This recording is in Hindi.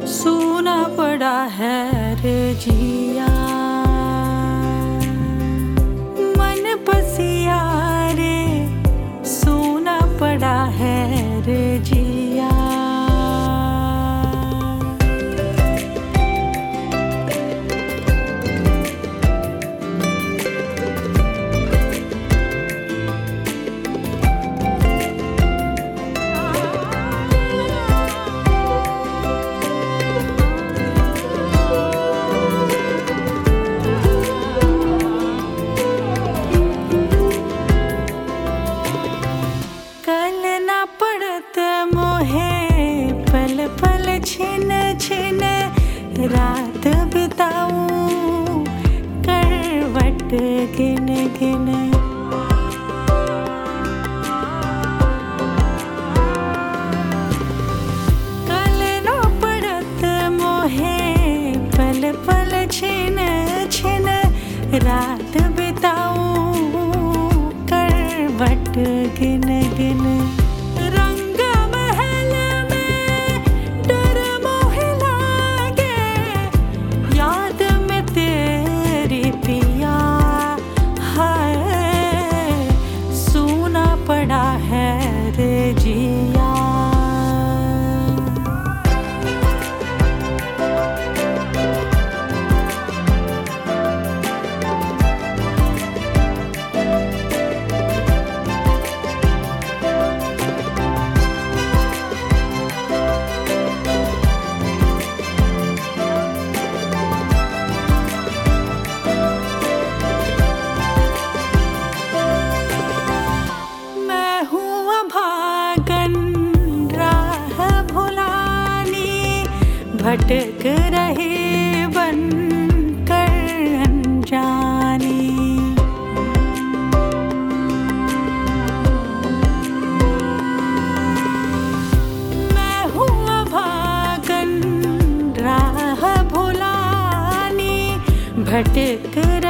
सूना पड़ा है रे जिया, मन बसिया रे, सूना पड़ा है रे जिया। पल पल छिन छिन रात बिताऊं, करवट गिन गिन। कल न पड़त मोहे पल पल छिन छिन रात बिताऊं, करवट गिन गिन। पड़ा है रे जिया। भटक रहे बन कर अनजानी, मैं हूँ अभागन राह भुलानी, भटक